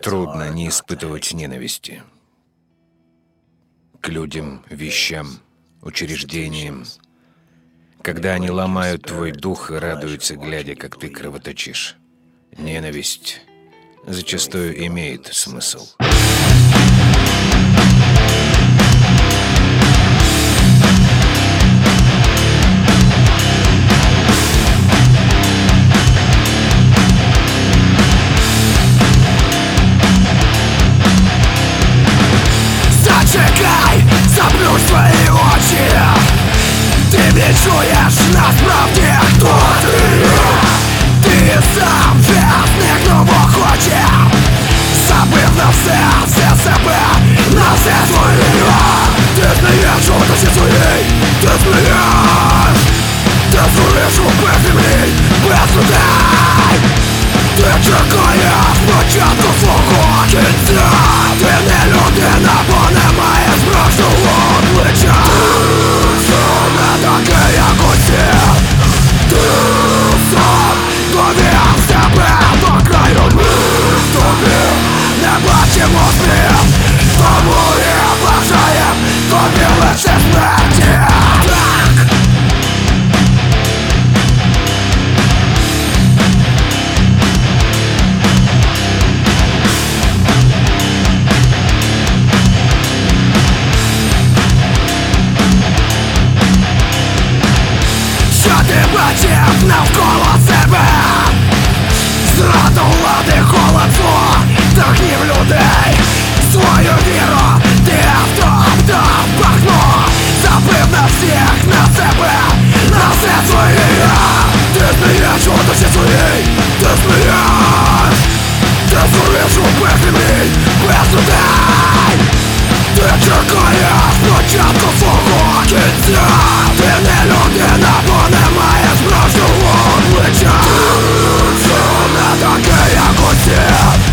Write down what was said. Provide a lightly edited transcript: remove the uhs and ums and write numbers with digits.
Трудно не испытывать ненависти к людям, вещам, учреждениям, когда они ломают твой дух и радуются, глядя, как ты кровоточишь. Ненависть зачастую имеет смысл. Зачекай, заплющ свои очи. Ты ведь чуешь насправді, хто ти? Ти сам без них нового хоче, забив на все себе, на все своє. Ти знаєш, що до всі свої, ти знаєш. Ти зуриш у без землі, без людей. Ти чекаєш початку свого кінця. Ти не людина, бо не маєш справжнього обличчя. Ти сам не такий, як усі. Ти сам довів себе до краю. Ми в тобі не бачимо слів, тому і бажаєм тобі лише смерті. Так! Ти бачив навколо себе зраду влади, холод зло та гнів людей. Свою віру ти втоптав багно, забив на всіх, на себе, на все своє. Ти знаєш у душі своїй, ти знаєш. Ти зуриш у без землі, без людей. Ти чекаєш початку свого кінця. Ти не людина, бо не маєш справжнього обличчя. Ти сам не такий, як усі.